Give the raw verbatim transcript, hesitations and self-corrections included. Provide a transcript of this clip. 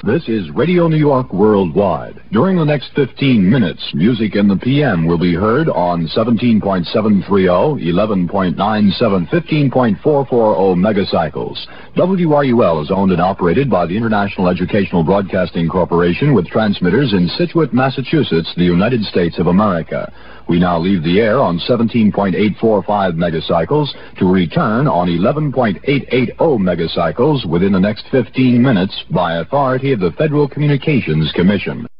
This is Radio New York Worldwide. During the next fifteen minutes, music in the P M will be heard on seventeen point seven three zero, eleven point nine seven, fifteen point four four zero megacycles. W R U L is owned and operated by the International Educational Broadcasting Corporation with transmitters in Scituate, Massachusetts, the United States of America. We now leave the air on seventeen point eight four five megacycles to return on eleven point eight eight zero megacycles within the next fifteen minutes by authority of the Federal Communications Commission.